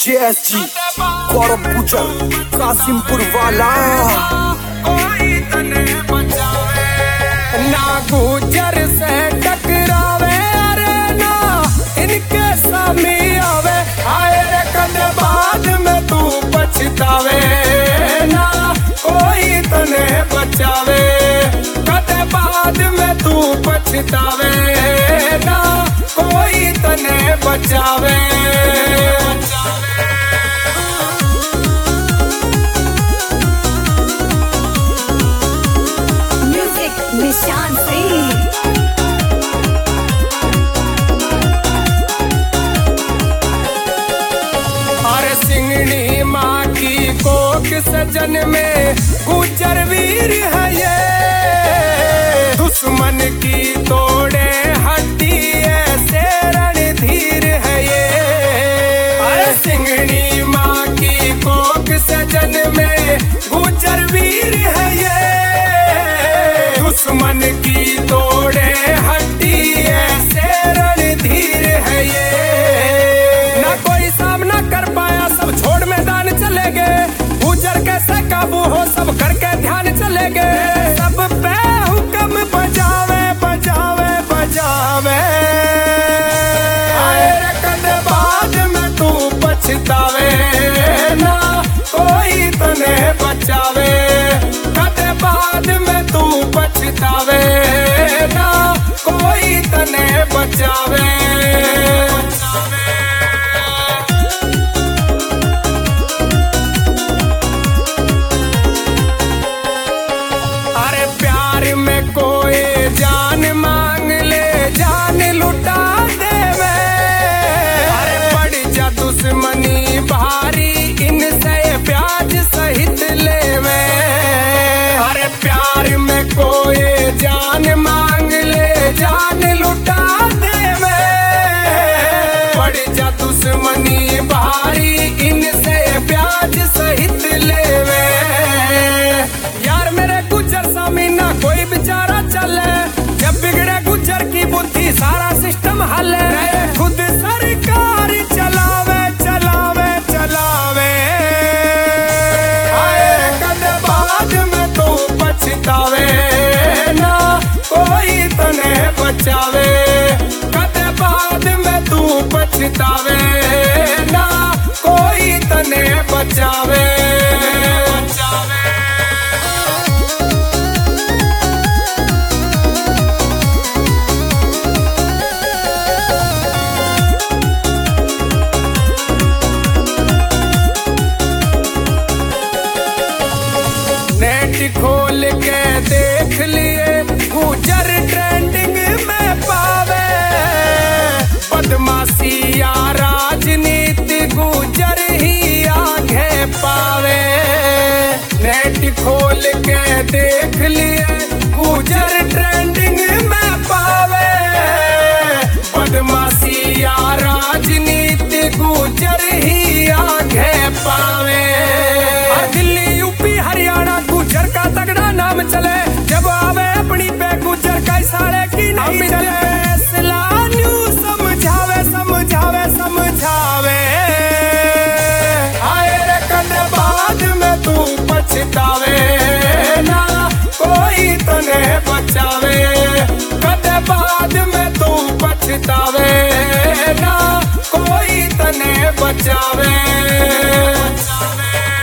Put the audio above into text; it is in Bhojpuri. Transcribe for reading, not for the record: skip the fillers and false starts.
JSG गौरव गुजर कासिमपुर वाला कोई तने बचावे ना गुजर से टकरावे अरे ना इनके सामने आवे आए रे कदे बाद में तू पछतावे ना कोई तने बचावे कदे बाद में तू पछतावे ना कोई तने बचावे निशान सिंह और सिंगनी माँ की कोख सजन में गुजर वीर है ये दुश्मन की तोड़े हड्डी ऐसे रणधीर है ये अरे सिंगनी माँ की कोख सजन में गुजर वीर है ये दुश्मन की तोड़े हड्डी ऐसे रणधीर है ये ना कोई सामना कर पाया सब छोड़ मैदान चले गए गुजर कैसे काबू हो सब करके ध्यान चले गए सब पे हुक्म बजावे बजावे बजावे आए रे कदे बाद में तू पछतावे ना कोई तने बचावे कदे बाद में तू पछतावे ना कोई तने बचावे अरे प्यार में कोई जान मांग ले जान लुटा देवे अरे पड़ जा दुश्मनी भारी इनसे प्याज सहित लेवे अरे प्यार में कोई जान मांग ले जान लुटा देवे पड़ जा दुश्मनी भारी इनसे प्याज सहित लेवे यार मेरे गुजर सामी ना कोई बेचारा चले जब बिगड़े गुजर की बुद्धि सारा सिस्टम हले खुद सरकार चलावे चलावे चलावे आए कदे बाद में तू पछतावे ना कोई तने बचावे कदे बाद में तू पछतावे ना कोई तने बचावे नेट खोल के देख लिए गुजर ट्रेंडिंग में पावे बदमाशी या राजनीति गुजर ही आगे पावे नेट खोल के देख लिए गुजर ट्रेंडिंग में पावे बदमाशी या राजनीति गुजर ही आगे पावे दिल्ली यूपी हरियाणा गुजर का तगड़ा नाम चले जब आवे अपनी पे गुजर कई साले की नहीं चले फैसला न्यूज़ समझावे समझावे समझावे आए रे कदे बाद में तू पछतावे ना कोई तने बचावे कदे बाद में तू पछतावे ना कोई तने बचावे